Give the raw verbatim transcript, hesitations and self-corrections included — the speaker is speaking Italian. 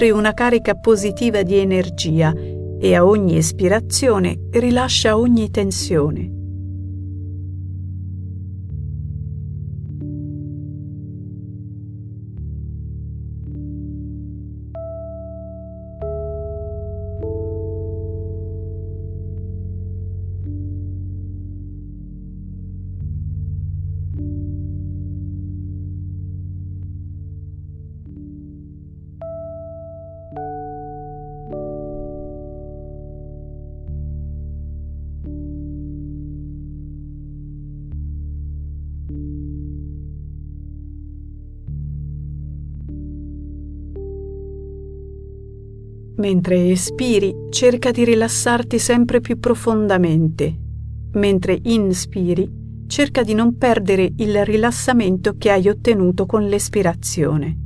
scopri una carica positiva di energia e a ogni espirazione rilascia ogni tensione. Mentre espiri, cerca di rilassarti sempre più profondamente. Mentre inspiri, cerca di non perdere il rilassamento che hai ottenuto con l'espirazione.